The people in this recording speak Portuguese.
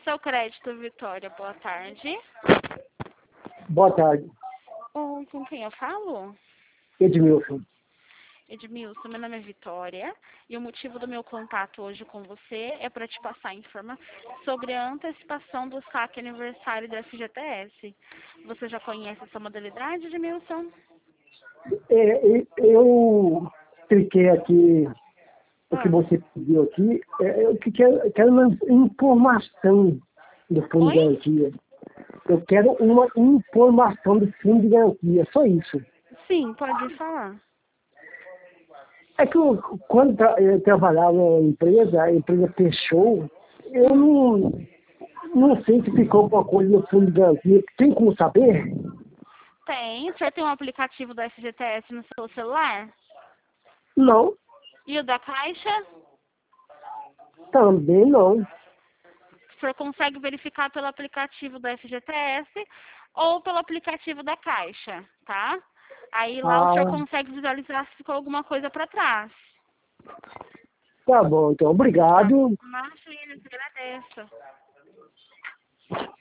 Seu crédito, Vitória, boa tarde. Boa tarde, Com quem eu falo? Edmilson. Edmilson, meu nome é Vitória e o motivo do meu contato hoje com você é para te passar informação sobre a antecipação do saque aniversário do FGTS. Você já conhece essa modalidade, Edmilson? Eu cliquei aqui, o que Ah. você pediu aqui, quero uma informação do fundo de Oi? garantia. Eu quero uma informação do fundo de garantia, só isso. Sim, pode falar. É que quando eu trabalhava na empresa, a empresa fechou, eu não sei se ficou alguma coisa no fundo de garantia. Tem como saber? Tem. Você tem um aplicativo do FGTS no seu celular? Não, E o da Caixa? também não. O senhor consegue verificar pelo aplicativo do FGTS ou pelo aplicativo da Caixa, tá? Aí lá o senhor Ah, consegue visualizar se ficou alguma coisa para trás. tá bom, então, Tá? obrigado. Imagina, agradeço.